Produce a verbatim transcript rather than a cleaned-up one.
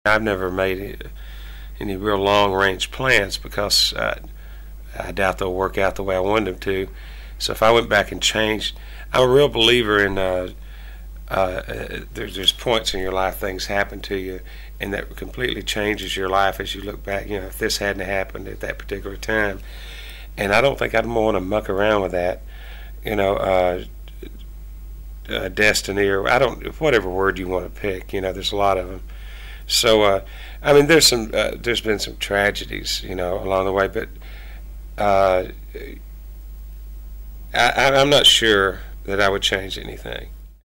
I've never made any, any real long-range plans because I, I doubt they'll work out the way I wanted them to. So if I went back and changed, I'm a real believer in uh, uh, there's, there's points in your life, things happen to you, and that completely changes your life as you look back. You know, if this hadn't happened at that particular time, and I don't think I'd want to muck around with that. You know, uh, uh, destiny or I don't, whatever word you want to pick. You know, there's a lot of them. So, uh, I mean, there's some, uh, there's been some tragedies, you know, along the way, but uh, I, I'm not sure that I would change anything.